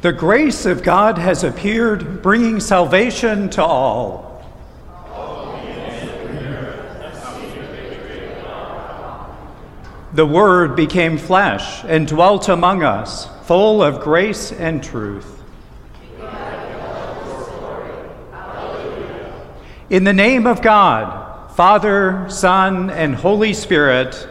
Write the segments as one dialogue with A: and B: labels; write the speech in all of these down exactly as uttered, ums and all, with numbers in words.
A: The grace of God has appeared, bringing salvation to all. The Word became flesh and dwelt among us, full of grace and truth. In the name of God, Father, Son, and Holy Spirit,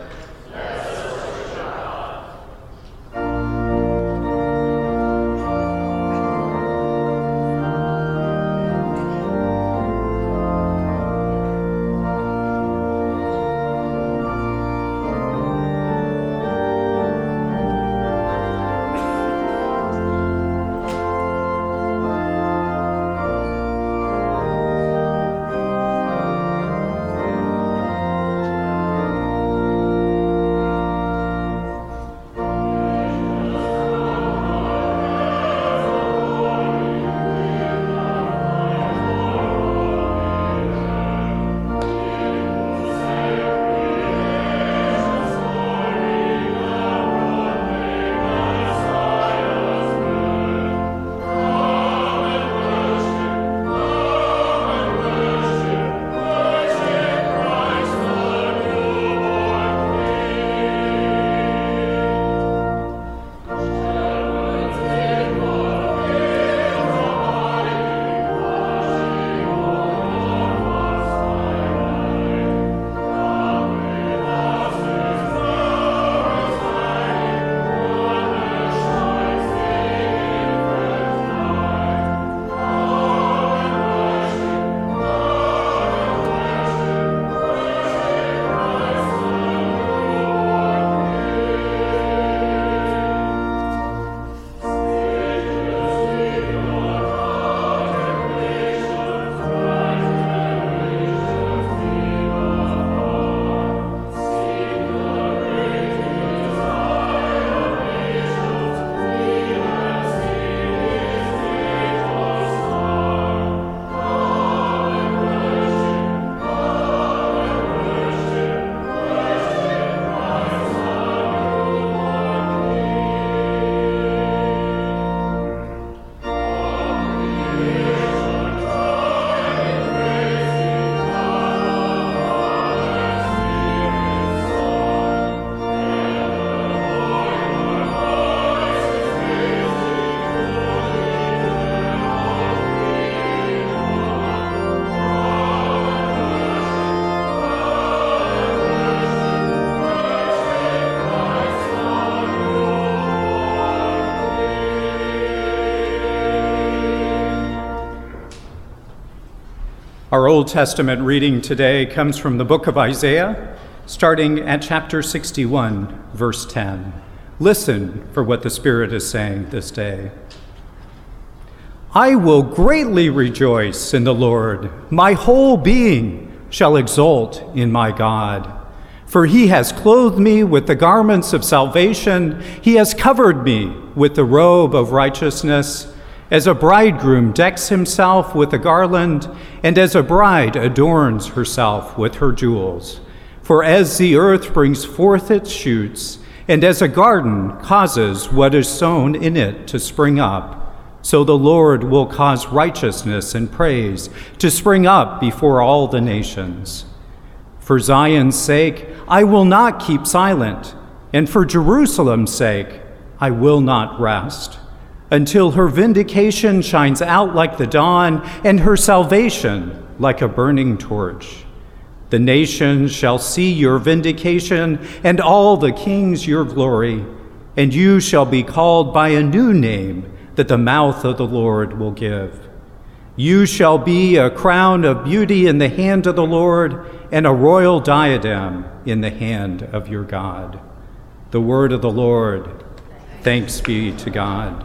A: Our Old Testament reading today comes from the book of Isaiah, starting at chapter sixty-one, verse ten. Listen for what the Spirit is saying this day. I will greatly rejoice in the Lord. My whole being shall exult in my God. For he has clothed me with the garments of salvation. He has covered me with the robe of righteousness. As a bridegroom decks himself with a garland, and as a bride adorns herself with her jewels. For as the earth brings forth its shoots, and as a garden causes what is sown in it to spring up, so the Lord will cause righteousness and praise to spring up before all the nations. For Zion's sake, I will not keep silent, and for Jerusalem's sake, I will not rest, until her vindication shines out like the dawn, and her salvation like a burning torch. The nations shall see your vindication, and all the kings your glory, and you shall be called by a new name that the mouth of the Lord will give. You shall be a crown of beauty in the hand of the Lord, and a royal diadem in the hand of your God. The word of the Lord. Thanks be to God.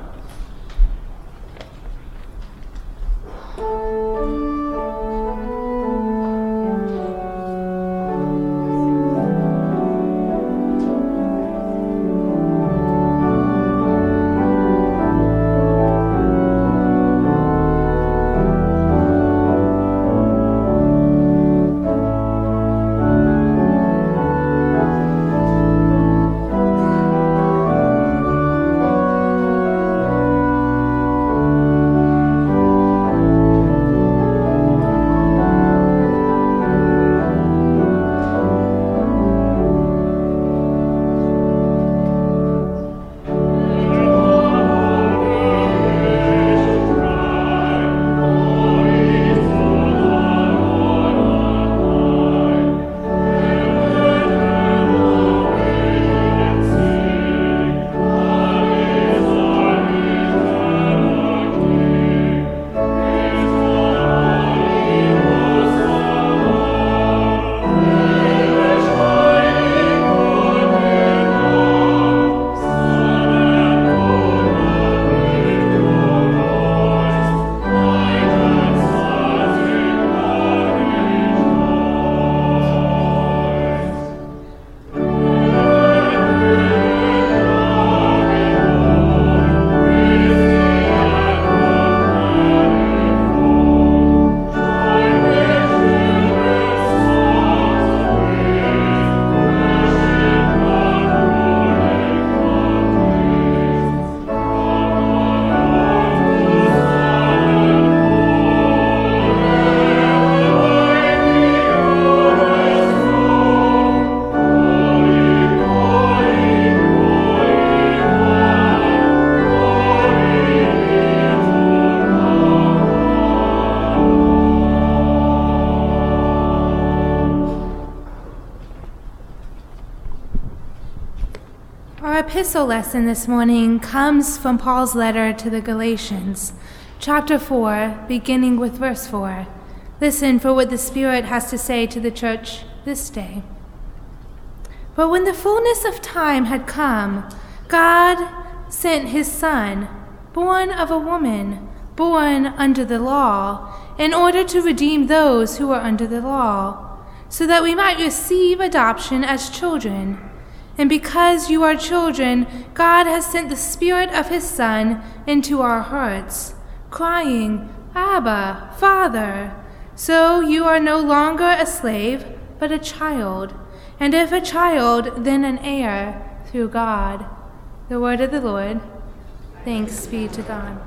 B: epistle lesson this morning comes from Paul's letter to the Galatians, chapter four, beginning with verse four. Listen for what the Spirit has to say to the church this day. But when the fullness of time had come, God sent his Son, born of a woman, born under the law, in order to redeem those who are under the law, so that we might receive adoption as children. And because you are children, God has sent the Spirit of his Son into our hearts, crying, Abba, Father. So you are no longer a slave, but a child, and if a child, then an heir through God. The word of the Lord. Thanks be to God.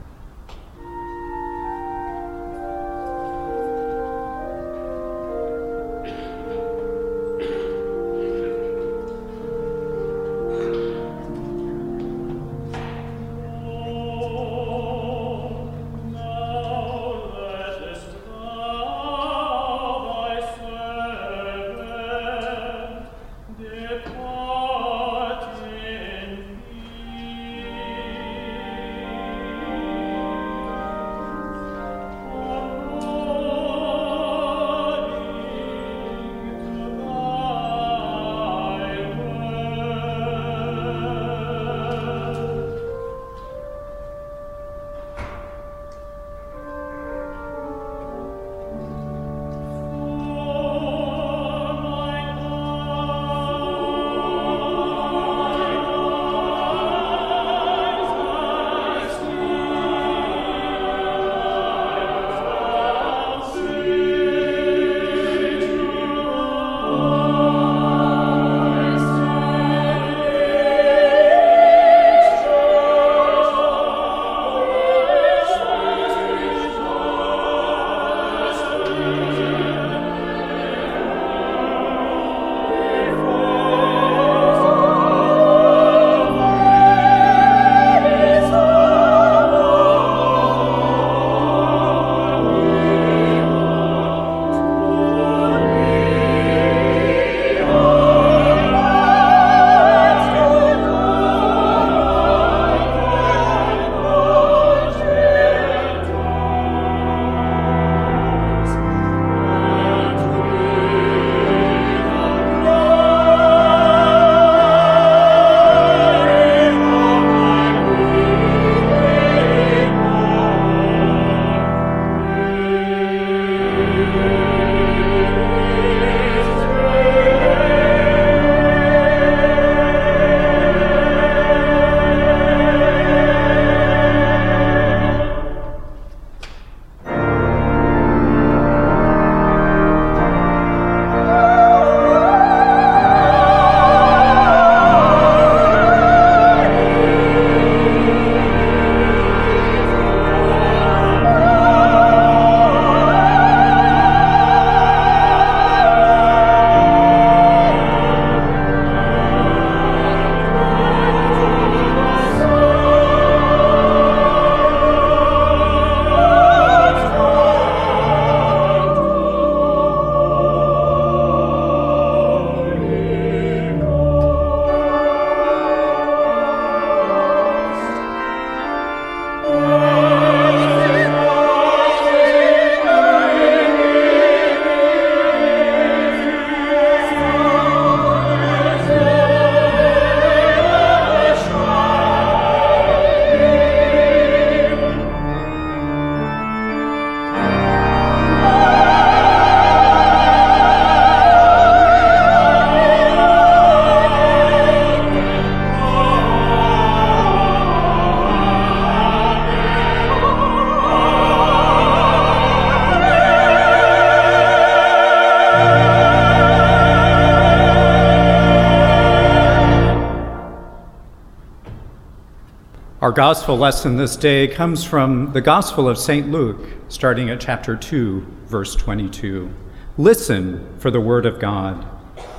A: Our gospel lesson this day comes from the Gospel of Saint Luke, starting at chapter two, verse twenty-two. Listen for the word of God.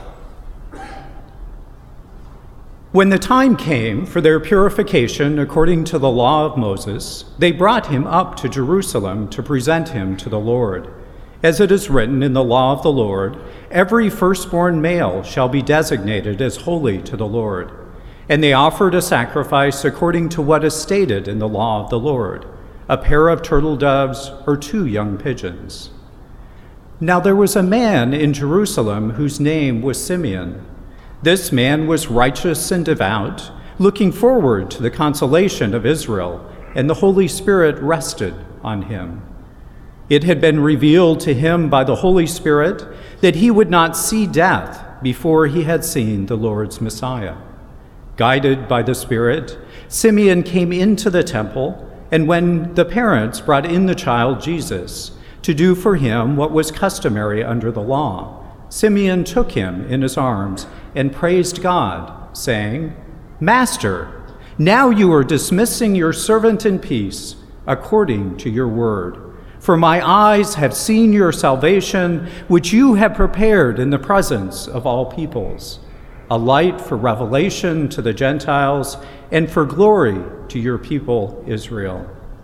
A: When the time came for their purification according to the law of Moses, they brought him up to Jerusalem to present him to the Lord. As it is written in the law of the Lord, every firstborn male shall be designated as holy to the Lord. And they offered a sacrifice according to what is stated in the law of the Lord, a pair of turtle doves or two young pigeons. Now there was a man in Jerusalem whose name was Simeon. This man was righteous and devout, looking forward to the consolation of Israel, and the Holy Spirit rested on him. It had been revealed to him by the Holy Spirit that he would not see death before he had seen the Lord's Messiah. Guided by the Spirit, Simeon came into the temple, and when the parents brought in the child Jesus to do for him what was customary under the law, Simeon took him in his arms and praised God, saying, "Master, now you are dismissing your servant in peace, according to your word. For my eyes have seen your salvation, which you have prepared in the presence of all peoples, a light for revelation to the Gentiles and for glory to your people Israel."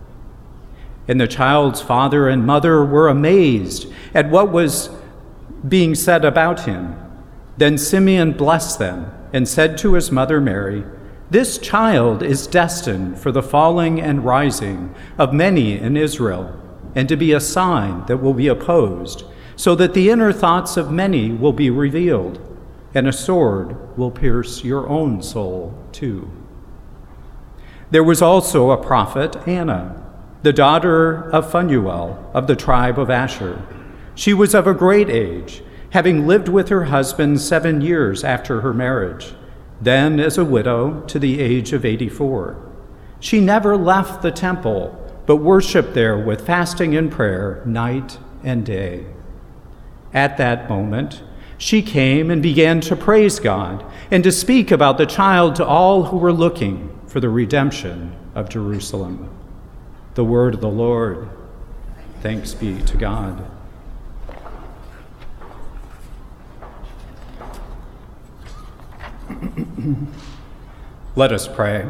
A: And the child's father and mother were amazed at what was being said about him. Then Simeon blessed them and said to his mother Mary, "This child is destined for the falling and rising of many in Israel, and to be a sign that will be opposed, so that the inner thoughts of many will be revealed, and a sword will pierce your own soul too." There was also a prophet, Anna, the daughter of Phanuel of the tribe of Asher. She was of a great age, having lived with her husband seven years after her marriage, then as a widow to the age of eighty-four. She never left the temple, but worshiped there with fasting and prayer night and day. At that moment, she came and began to praise God and to speak about the child to all who were looking for the redemption of Jerusalem. The word of the Lord. Thanks be to God. Let us pray.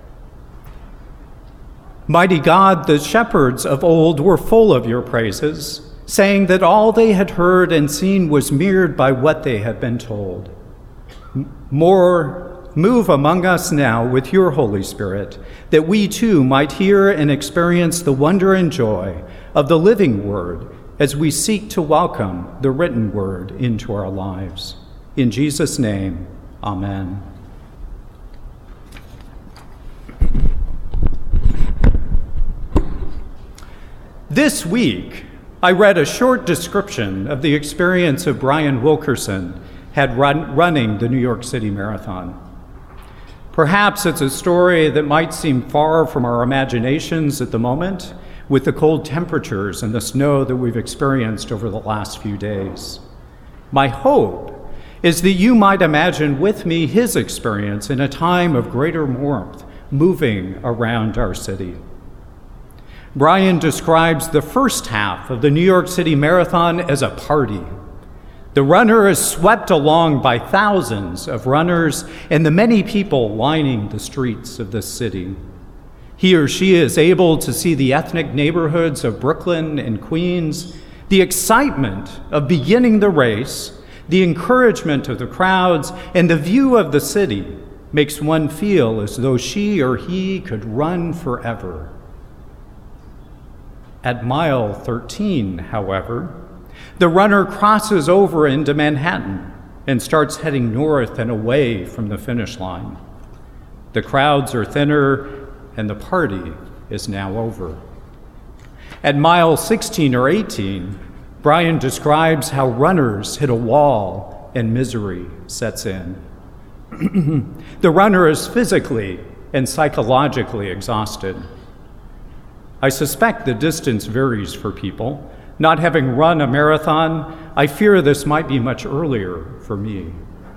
A: Mighty God, the shepherds of old were full of your praises, saying that all they had heard and seen was mirrored by what they had been told. More, move among us now with your Holy Spirit, that we too might hear and experience the wonder and joy of the living word as we seek to welcome the written word into our lives. In Jesus' name, amen. This week, I read a short description of the experience of Brian Wilkerson had run, running the New York City Marathon. Perhaps it's a story that might seem far from our imaginations at the moment, with the cold temperatures and the snow that we've experienced over the last few days. My hope is that you might imagine with me his experience in a time of greater warmth moving around our city. Brian describes the first half of the New York City Marathon as a party. The runner is swept along by thousands of runners and the many people lining the streets of this city. He or she is able to see the ethnic neighborhoods of Brooklyn and Queens, the excitement of beginning the race, the encouragement of the crowds, and the view of the city makes one feel as though she or he could run forever. At mile thirteen, however, the runner crosses over into Manhattan and starts heading north and away from the finish line. The crowds are thinner and the party is now over. At mile sixteen or eighteen, Brian describes how runners hit a wall and misery sets in. The runner is physically and psychologically exhausted. I suspect the distance varies for people. Not having run a marathon, I fear this might be much earlier for me.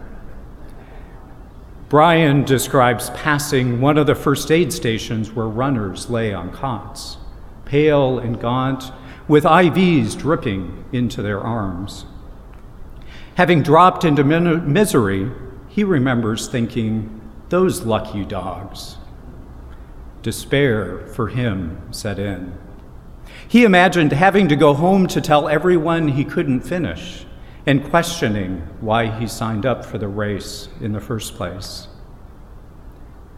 A: Brian describes passing one of the first aid stations where runners lay on cots, pale and gaunt, with I Vs dripping into their arms. Having dropped into min- misery, he remembers thinking, "Those lucky dogs." Despair for him set in. He imagined having to go home to tell everyone he couldn't finish and questioning why he signed up for the race in the first place.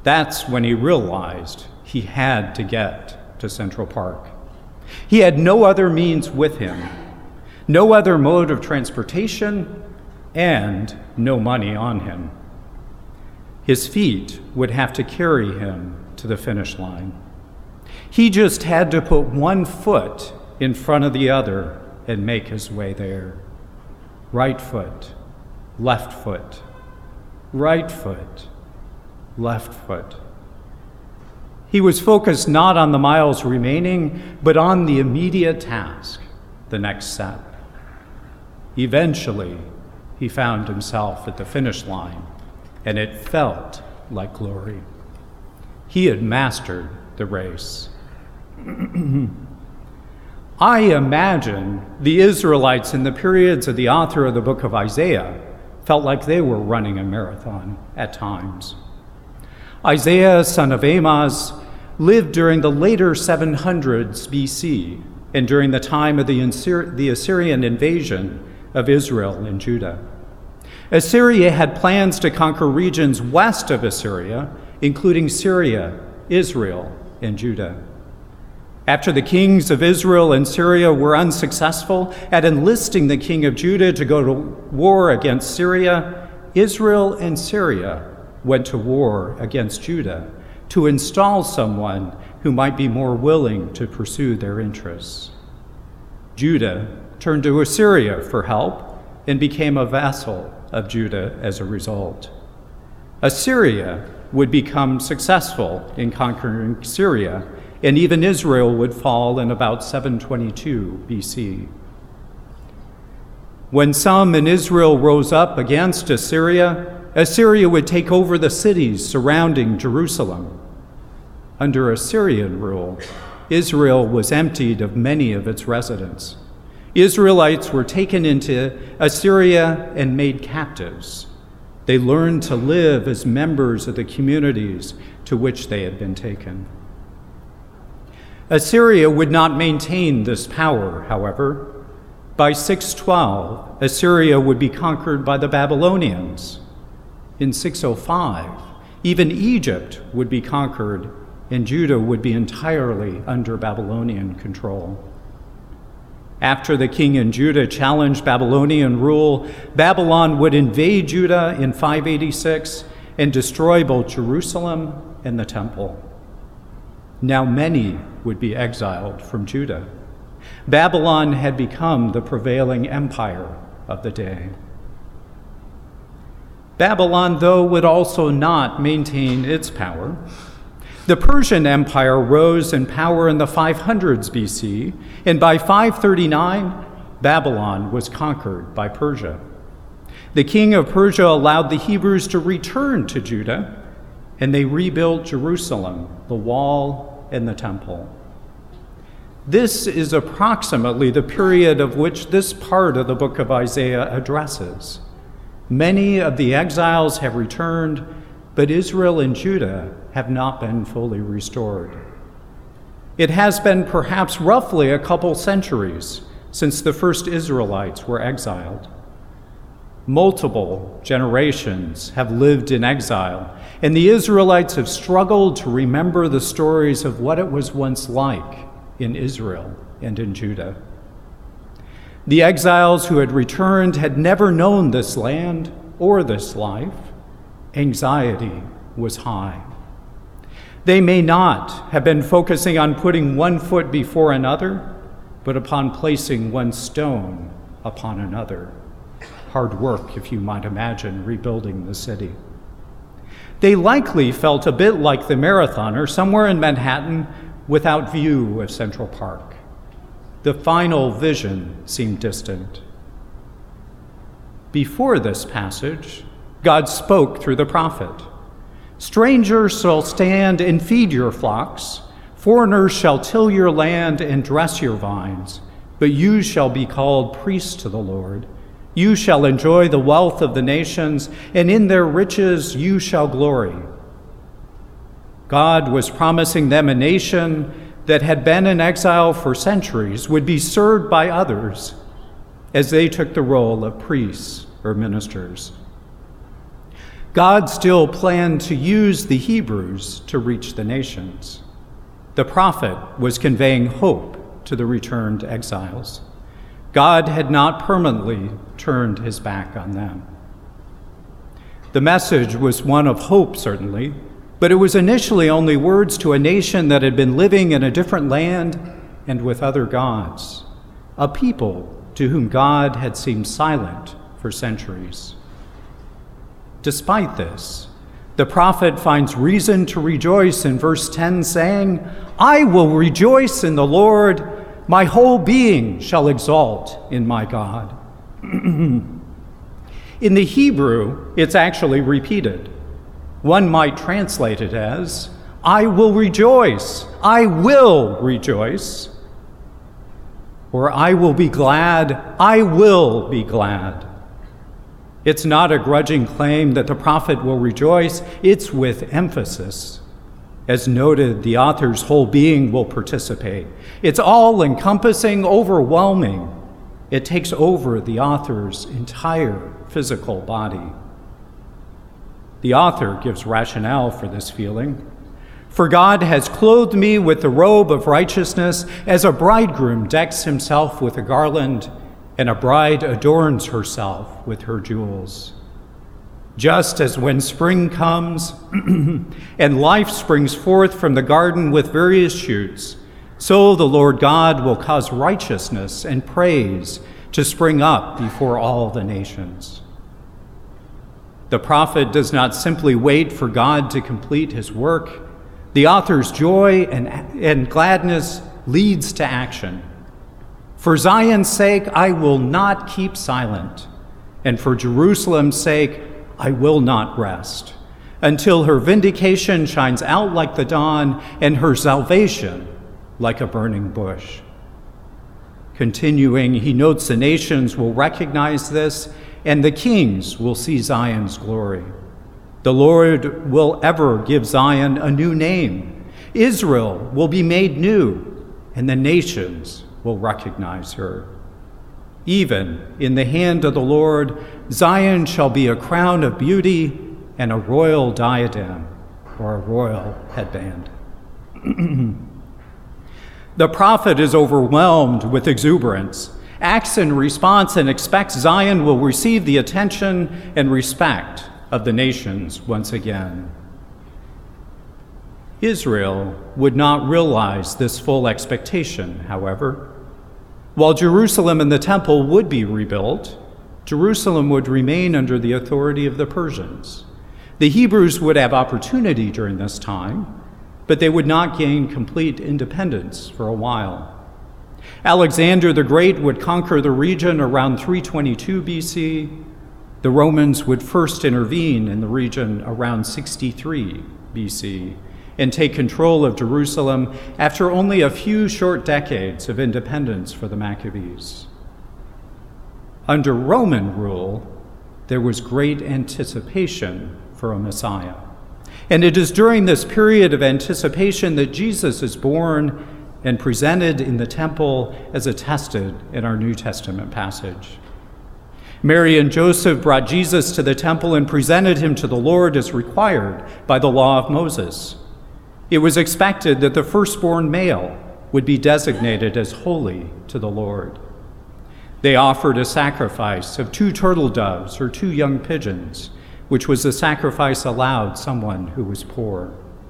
A: That's when he realized he had to get to Central Park. He had no other means with him, no other mode of transportation, and no money on him. His feet would have to carry him to the finish line. He just had to put one foot in front of the other and make his way there. Right foot, left foot, right foot, left foot. He was focused not on the miles remaining, but on the immediate task, the next step. Eventually, he found himself at the finish line, and it felt like glory. He had mastered the race. I imagine the Israelites in the periods of the author of the book of Isaiah felt like they were running a marathon at times. Isaiah, son of Amoz, lived during the later seven hundreds B C and during the time of the, Assyri- the Assyrian invasion of Israel and Judah. Assyria had plans to conquer regions west of Assyria, including Syria, Israel, and Judah. After the kings of Israel and Syria were unsuccessful at enlisting the king of Judah to go to war against Syria, Israel and Syria went to war against Judah to install someone who might be more willing to pursue their interests. Judah turned to Assyria for help and became a vassal of Judah as a result. Assyria would become successful in conquering Syria, and even Israel would fall in about seven twenty-two B C. When some in Israel rose up against Assyria, Assyria would take over the cities surrounding Jerusalem. Under Assyrian rule, Israel was emptied of many of its residents. Israelites were taken into Assyria and made captives. They learned to live as members of the communities to which they had been taken. Assyria would not maintain this power, however. By six twelve, Assyria would be conquered by the Babylonians. In six oh five, even Egypt would be conquered, and Judah would be entirely under Babylonian control. After the king in Judah challenged Babylonian rule, Babylon would invade Judah in five eighty-six and destroy both Jerusalem and the temple. Now many would be exiled from Judah. Babylon had become the prevailing empire of the day. Babylon, though, would also not maintain its power. The Persian Empire rose in power in the five hundreds B C, and by five thirty-nine, Babylon was conquered by Persia. The king of Persia allowed the Hebrews to return to Judah, and they rebuilt Jerusalem, the wall, and the temple. This is approximately the period of which this part of the book of Isaiah addresses. Many of the exiles have returned, but Israel and Judah have not been fully restored. It has been perhaps roughly a couple centuries since the first Israelites were exiled. Multiple generations have lived in exile, and the Israelites have struggled to remember the stories of what it was once like in Israel and in Judah. The exiles who had returned had never known this land or this life. Anxiety was high. They may not have been focusing on putting one foot before another, but upon placing one stone upon another. Hard work, if you might imagine, rebuilding the city. They likely felt a bit like the marathoner somewhere in Manhattan without view of Central Park. The final vision seemed distant. Before this passage, God spoke through the prophet. Strangers shall stand and feed your flocks. Foreigners shall till your land and dress your vines. But you shall be called priests to the Lord. You shall enjoy the wealth of the nations, and in their riches you shall glory. God was promising them a nation that had been in exile for centuries would be served by others as they took the role of priests or ministers. God still planned to use the Hebrews to reach the nations. The prophet was conveying hope to the returned exiles. God had not permanently turned his back on them. The message was one of hope, certainly, but it was initially only words to a nation that had been living in a different land and with other gods, a people to whom God had seemed silent for centuries. Despite this, the prophet finds reason to rejoice in verse ten, saying, "I will rejoice in the Lord. My whole being shall exult in my God." In the Hebrew, it's actually repeated. One might translate it as, "I will rejoice, I will rejoice," or "I will be glad, I will be glad." It's not a grudging claim that the prophet will rejoice, it's with emphasis. As noted, the author's whole being will participate. It's all-encompassing, overwhelming. It takes over the author's entire physical body. The author gives rationale for this feeling. "For God has clothed me with the robe of righteousness, as a bridegroom decks himself with a garland, and a bride adorns herself with her jewels. Just as when spring comes and life springs forth from the garden with various shoots, so the Lord God will cause righteousness and praise to spring up before all the nations." The prophet does not simply wait for God to complete his work. The author's joy and, and gladness leads to action. "For Zion's sake, I will not keep silent, and for Jerusalem's sake, I will not rest, until her vindication shines out like the dawn and her salvation like a burning bush." Continuing, he notes the nations will recognize this, and the kings will see Zion's glory. The Lord will ever give Zion a new name. Israel will be made new, and the nations will recognize her. Even in the hand of the Lord, Zion shall be a crown of beauty and a royal diadem, or a royal headband. The prophet is overwhelmed with exuberance, acts in response, and expects Zion will receive the attention and respect of the nations once again. Israel would not realize this full expectation, however. While Jerusalem and the temple would be rebuilt, Jerusalem would remain under the authority of the Persians. The Hebrews would have opportunity during this time, but they would not gain complete independence for a while. Alexander the Great would conquer the region around three twenty-two B C. The Romans would first intervene in the region around sixty-three B C and take control of Jerusalem after only a few short decades of independence for the Maccabees. Under Roman rule, there was great anticipation for a Messiah. And it is during this period of anticipation that Jesus is born and presented in the temple as attested in our New Testament passage. Mary and Joseph brought Jesus to the temple and presented him to the Lord as required by the law of Moses. It was expected that the firstborn male would be designated as holy to the Lord. They offered a sacrifice of two turtle doves or two young pigeons, which was a sacrifice allowed someone who was poor.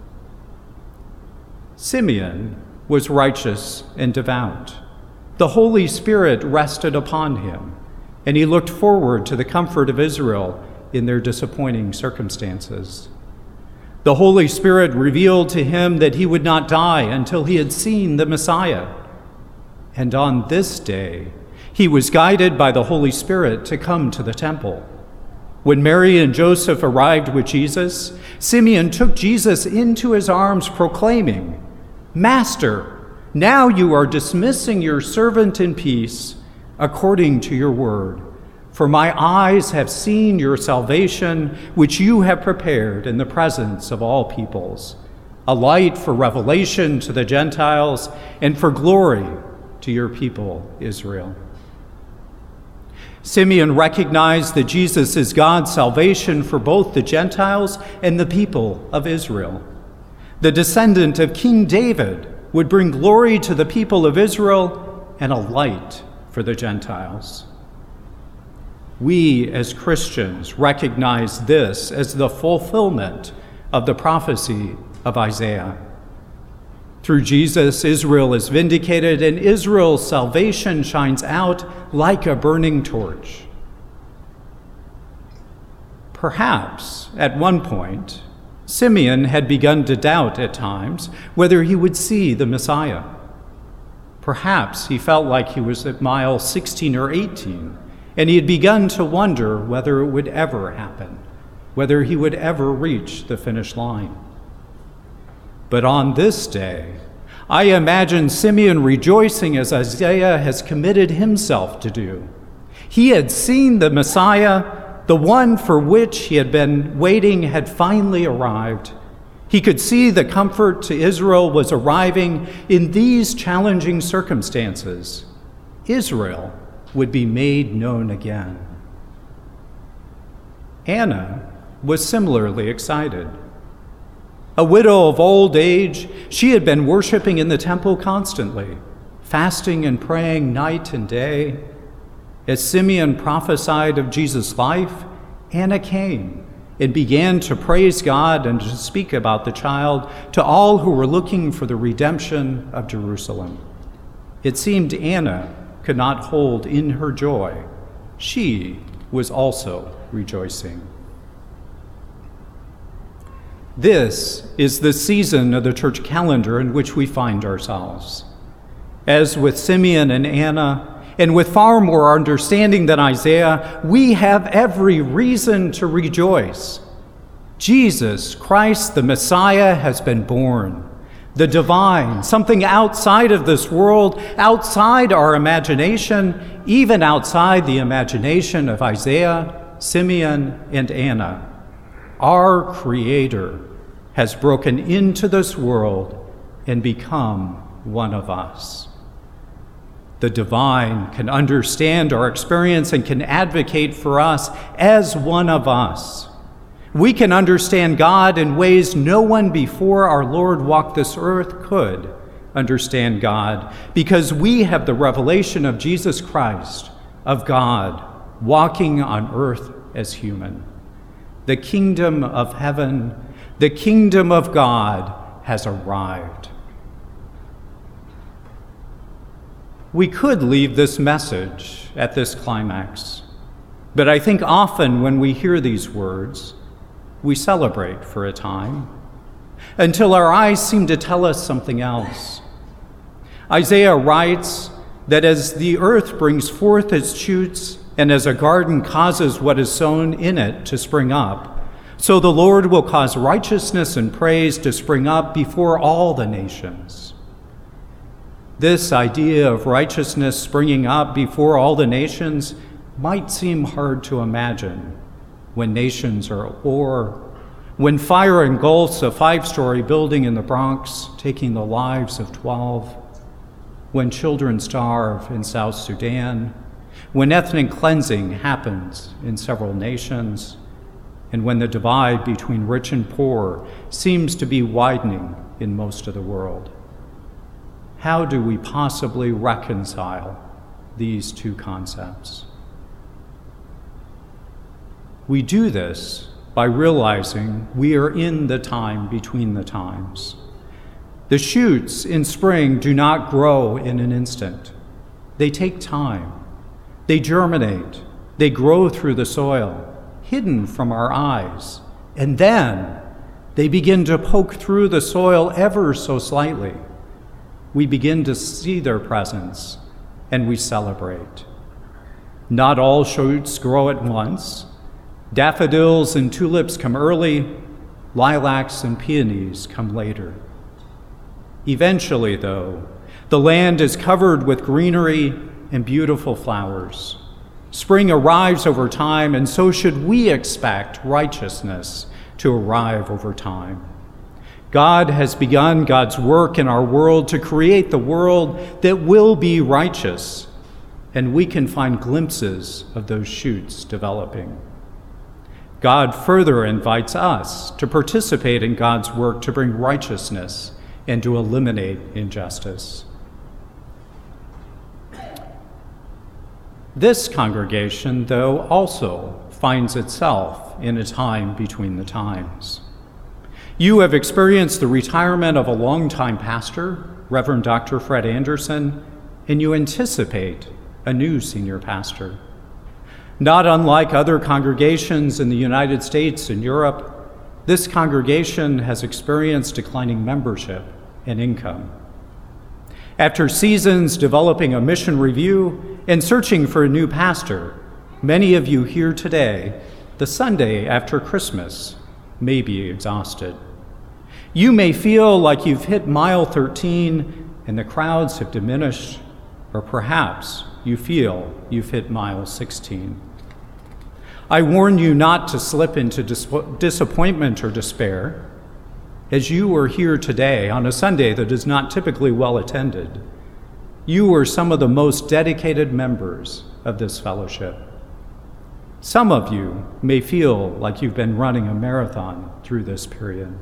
A: Simeon was righteous and devout. The Holy Spirit rested upon him, and he looked forward to the comfort of Israel in their disappointing circumstances. The Holy Spirit revealed to him that he would not die until he had seen the Messiah. And on this day, he was guided by the Holy Spirit to come to the temple. When Mary and Joseph arrived with Jesus, Simeon took Jesus into his arms, proclaiming, "Master, now you are dismissing your servant in peace, according to your word. For my eyes have seen your salvation, which you have prepared in the presence of all peoples, a light for revelation to the Gentiles and for glory to your people Israel." Simeon recognized that Jesus is God's salvation for both the Gentiles and the people of Israel. The descendant of King David would bring glory to the people of Israel and a light for the Gentiles. We as Christians recognize this as the fulfillment of the prophecy of Isaiah. Through Jesus, Israel is vindicated, and Israel's salvation shines out like a burning torch. Perhaps, at one point, Simeon had begun to doubt at times whether he would see the Messiah. Perhaps he felt like he was at mile sixteen or eighteen, and he had begun to wonder whether it would ever happen, whether he would ever reach the finish line. But on this day, I imagine Simeon rejoicing as Isaiah has committed himself to do. He had seen the Messiah, the one for which he had been waiting had finally arrived. He could see the comfort to Israel was arriving in these challenging circumstances. Israel would be made known again. Anna was similarly excited. A widow of old age, she had been worshiping in the temple constantly, fasting and praying night and day. As Simeon prophesied of Jesus' life, Anna came and began to praise God and to speak about the child to all who were looking for the redemption of Jerusalem. It seemed Anna could not hold in her joy. She was also rejoicing. This is the season of the church calendar in which we find ourselves. As with Simeon and Anna, and with far more understanding than Isaiah, we have every reason to rejoice. Jesus Christ, the Messiah, has been born. The divine, something outside of this world, outside our imagination, even outside the imagination of Isaiah, Simeon, and Anna. Our Creator has broken into this world and become one of us. The divine can understand our experience and can advocate for us as one of us. We can understand God in ways no one before our Lord walked this earth could understand God, because we have the revelation of Jesus Christ, of God, walking on earth as human. The kingdom of heaven, the kingdom of God has arrived. We could leave this message at this climax, but I think often when we hear these words, we celebrate for a time until our eyes seem to tell us something else. Isaiah writes that as the earth brings forth its shoots and as a garden causes what is sown in it to spring up, so the Lord will cause righteousness and praise to spring up before all the nations. This idea of righteousness springing up before all the nations might seem hard to imagine when nations are at war, when fire engulfs a five-story building in the Bronx, taking the lives of twelve, when children starve in South Sudan, when ethnic cleansing happens in several nations, and when the divide between rich and poor seems to be widening in most of the world. How do we possibly reconcile these two concepts? We do this by realizing we are in the time between the times. The shoots in spring do not grow in an instant. They take time. They germinate. They grow through the soil, hidden from our eyes. And then they begin to poke through the soil ever so slightly. We begin to see their presence, and we celebrate. Not all shoots grow at once. Daffodils and tulips come early, lilacs and peonies come later. Eventually, though, the land is covered with greenery and beautiful flowers. Spring arrives over time, and so should we expect righteousness to arrive over time. God has begun God's work in our world to create the world that will be righteous. and we can find glimpses of those shoots developing. God further invites us to participate in God's work to bring righteousness and to eliminate injustice. This congregation, though, also finds itself in a time between the times. You have experienced the retirement of a longtime pastor, Reverend Doctor Fred Anderson, and you anticipate a new senior pastor. Not unlike other congregations in the United States and Europe, this congregation has experienced declining membership and income. After seasons developing a mission review and searching for a new pastor, many of you here today, the Sunday after Christmas, may be exhausted. You may feel like you've hit mile thirteen and the crowds have diminished, or perhaps you feel you've hit mile sixteen. I warn you not to slip into dis- disappointment or despair. As you are here today on a Sunday that is not typically well attended, you are some of the most dedicated members of this fellowship. Some of you may feel like you've been running a marathon through this period.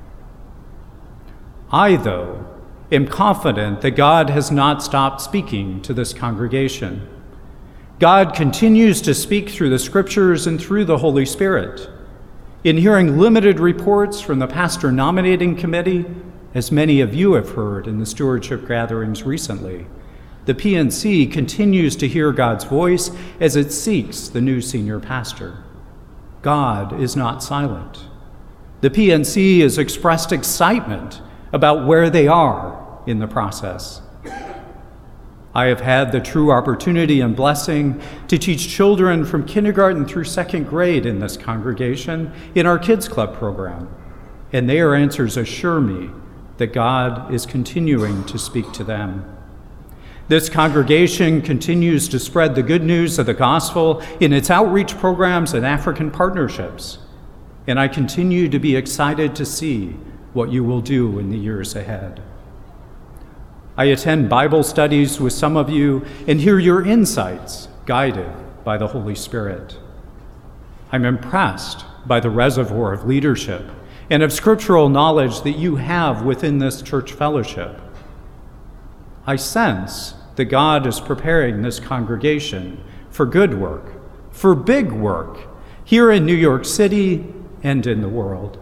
A: I, though, am confident that God has not stopped speaking to this congregation. God continues to speak through the Scriptures and through the Holy Spirit. In hearing limited reports from the pastor nominating committee, as many of you have heard in the stewardship gatherings recently, the P N C continues to hear God's voice as it seeks the new senior pastor. God is not silent. The P N C has expressed excitement about where they are in the process. I have had the true opportunity and blessing to teach children from kindergarten through second grade in this congregation in our Kids Club program, and their answers assure me that God is continuing to speak to them. This congregation continues to spread the good news of the gospel in its outreach programs and African partnerships, and I continue to be excited to see what you will do in the years ahead. I attend Bible studies with some of you and hear your insights guided by the Holy Spirit. I'm impressed by the reservoir of leadership and of scriptural knowledge that you have within this church fellowship. I sense that God is preparing this congregation for good work, for big work, here in New York City and in the world.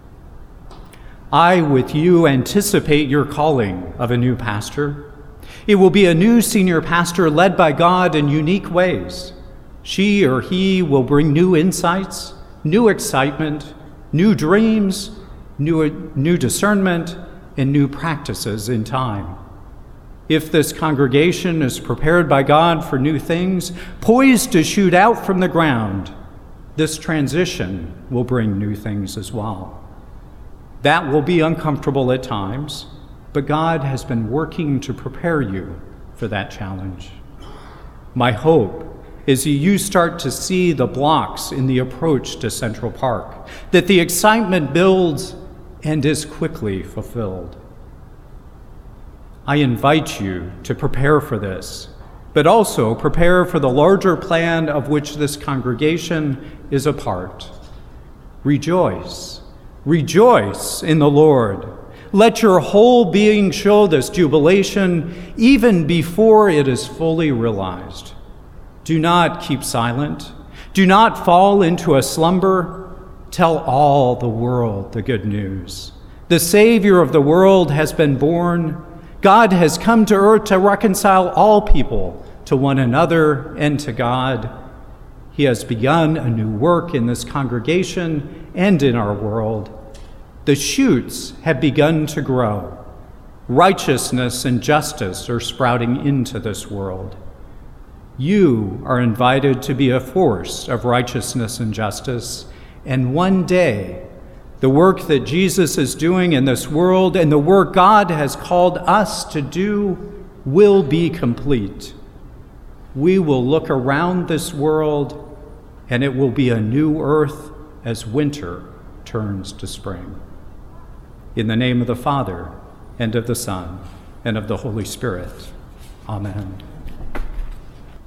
A: I, with you, anticipate your calling of a new pastor. It will be a new senior pastor led by God in unique ways. She or he will bring new insights, new excitement, new dreams, new, new discernment, and new practices in time. If this congregation is prepared by God for new things, poised to shoot out from the ground, this transition will bring new things as well. That will be uncomfortable at times, but God has been working to prepare you for that challenge. My hope is that you start to see the blocks in the approach to Central Park, that the excitement builds and is quickly fulfilled. I invite you to prepare for this, but also prepare for the larger plan of which this congregation is a part. Rejoice. Rejoice in the Lord. Let your whole being show this jubilation even before it is fully realized. Do not keep silent. Do not fall into a slumber. Tell all the world the good news. The Savior of the world has been born. God has come to earth to reconcile all people to one another and to God. He has begun a new work in this congregation and in our world. The shoots have begun to grow. Righteousness and justice are sprouting into this world. You are invited to be a force of righteousness and justice, and one day, the work that Jesus is doing in this world and the work God has called us to do will be complete. We will look around this world, and it will be a new earth as winter turns to spring. In the name of the Father, and of the Son, and of the Holy Spirit. Amen.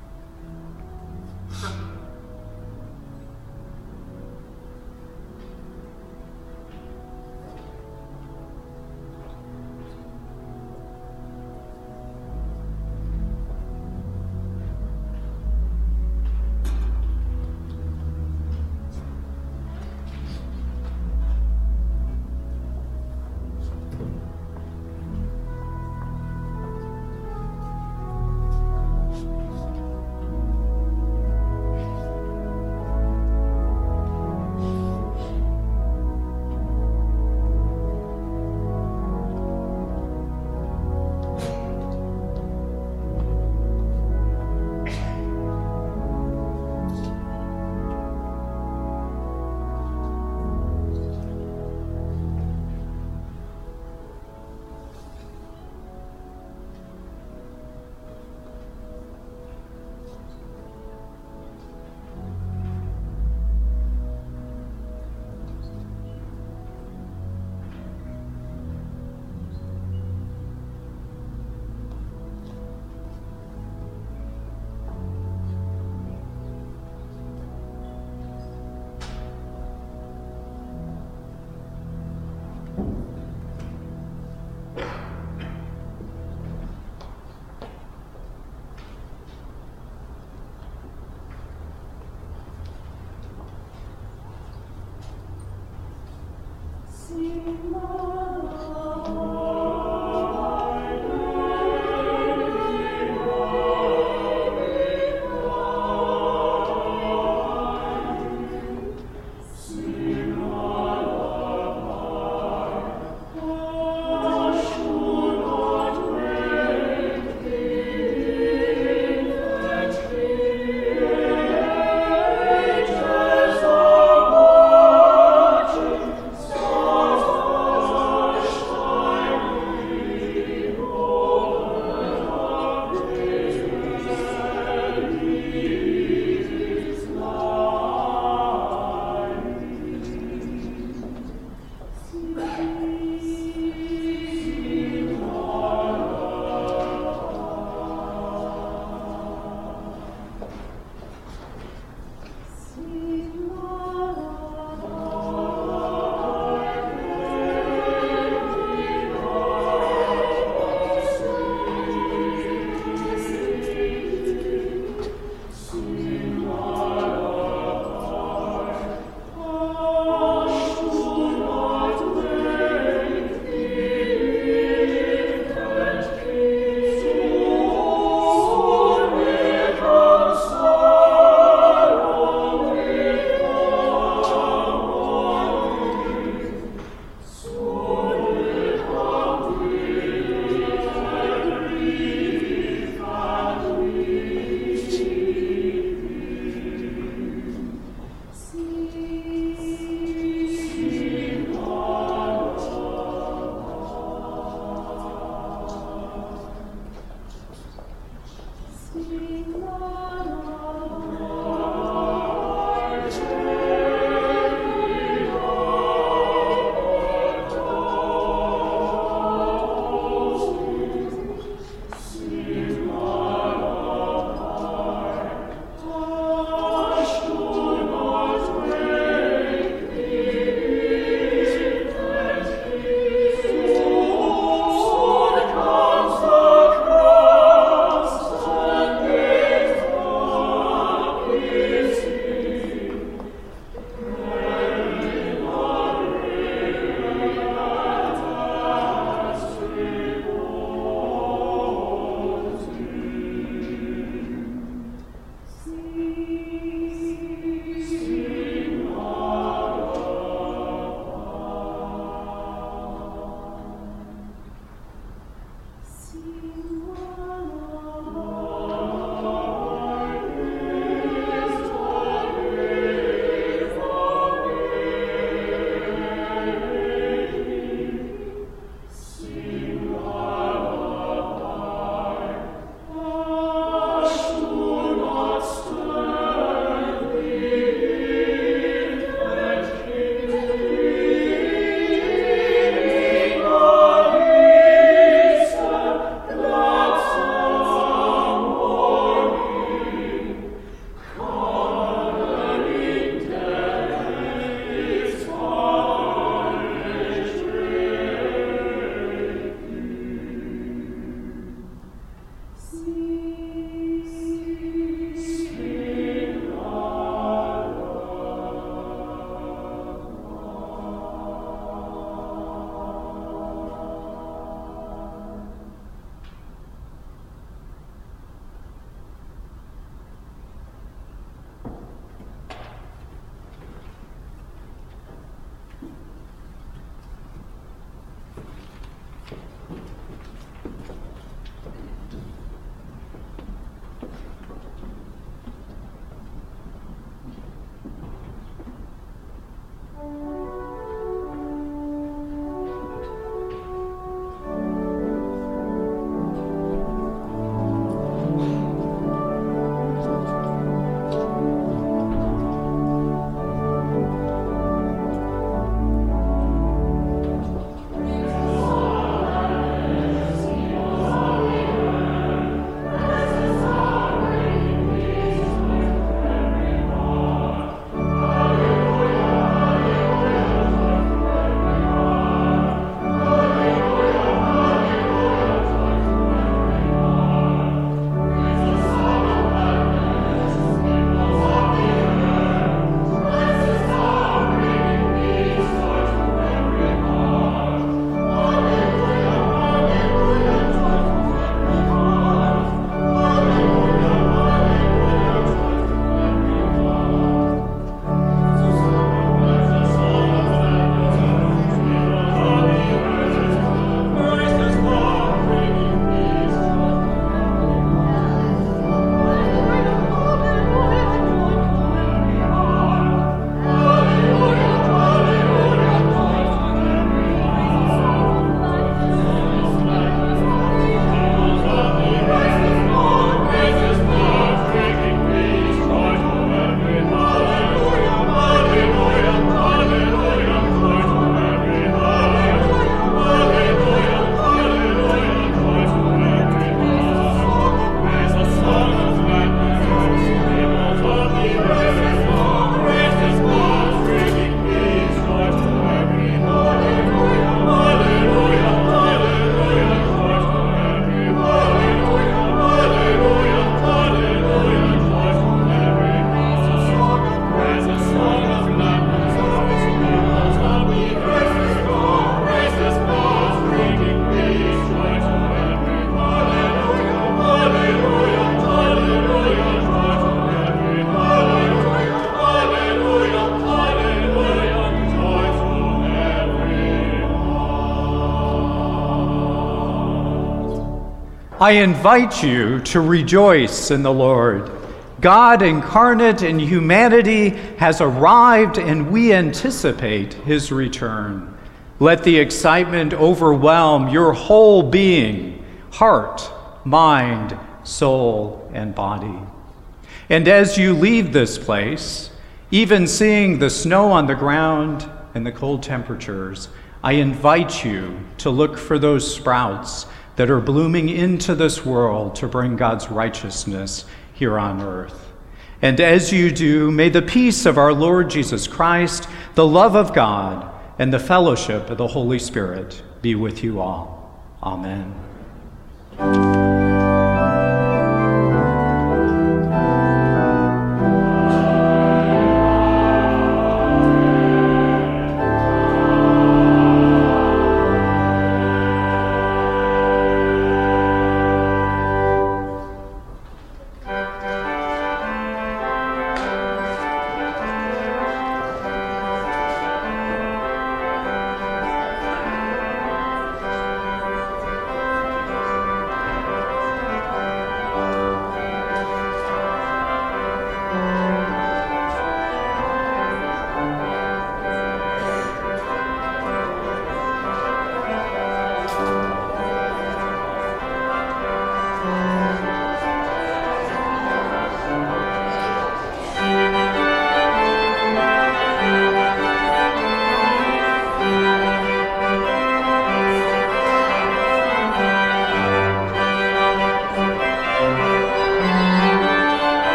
A: I invite you to rejoice in the Lord. God incarnate in humanity has arrived, and we anticipate his return. Let the excitement overwhelm your whole being, heart, mind, soul, and body. And as you leave this place, even seeing the snow on the ground and the cold temperatures, I invite you to look for those sprouts that are blooming into this world to bring God's righteousness here on earth. And as you do, may the peace of our Lord Jesus Christ, the love of God, and the fellowship of the Holy Spirit be with you all. Amen.